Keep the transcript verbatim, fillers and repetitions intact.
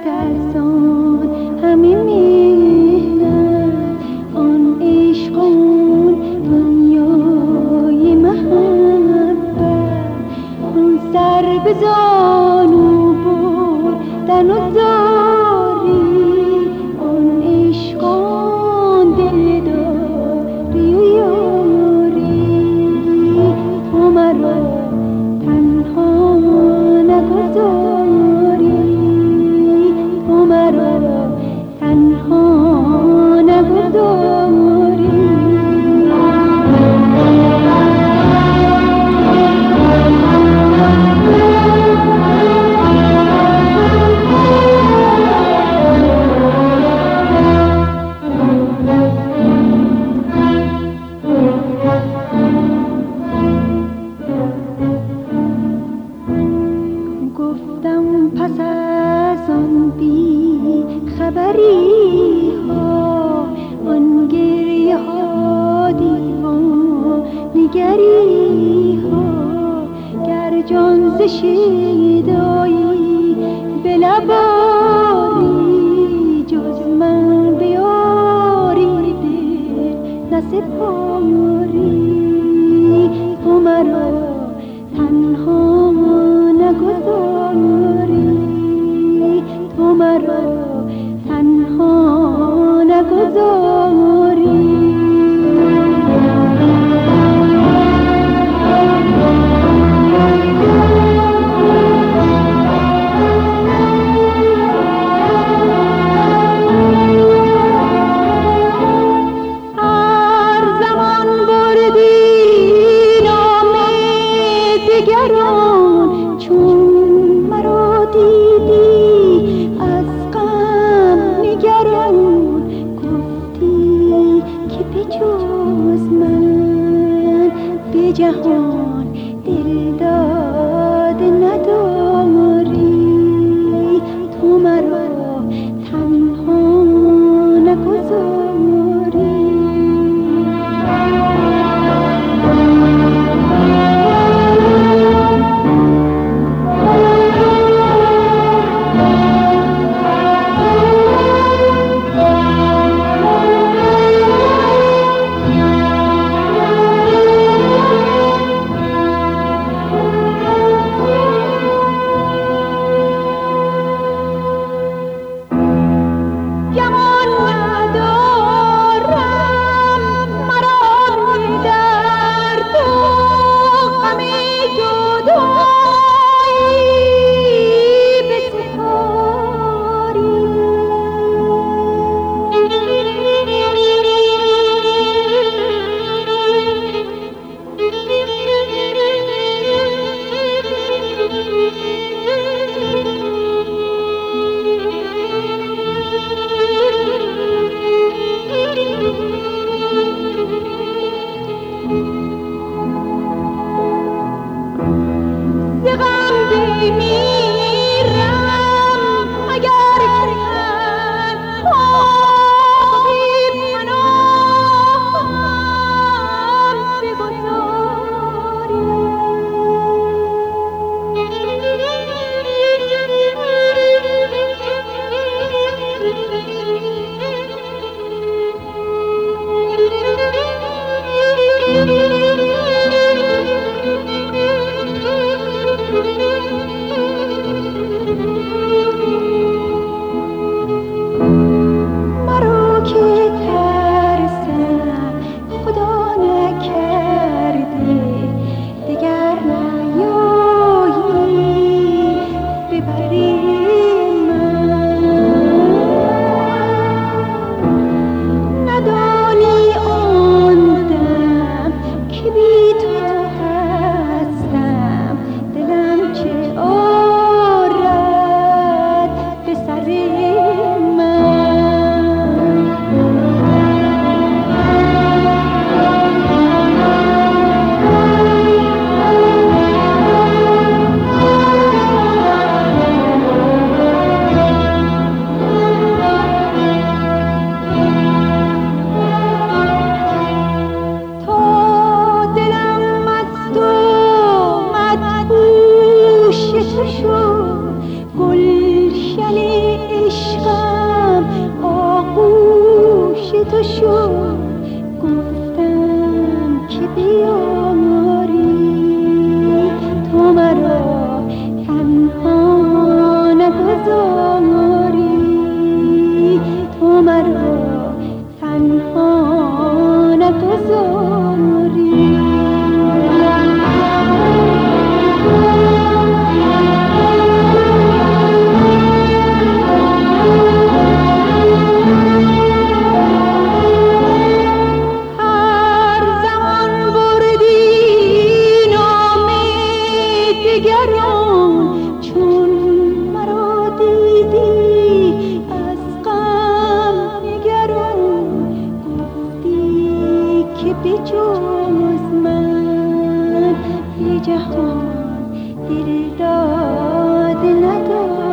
ترسان همه مهنت آن عشقان دنیای محبت آن سر به زانو بردن و زاری آن عشقان دلداری و یاری تو مرا تنها نگذاری تو مرا تنها نگذاری گفتم پس از آن بی خبری ها آن گریه ها دیوانگری ها گر جان ز شیدایی به لباری جز من بیاری دل نسپاری تو مرا تنها نگذاری تو مرا تنها نگذاری هر زمان بردی نام دگران چون مرا دیدی از غم نگران گفتی که به جز من به جهان دلداده نداری تو مرا تنها نگذاری گمان ندارم مرا در تو غم جدایی بسپاری ز غم بمیرم اگر تنهایی پناهم بگذاری جز من بی جهان دل داد ندارد.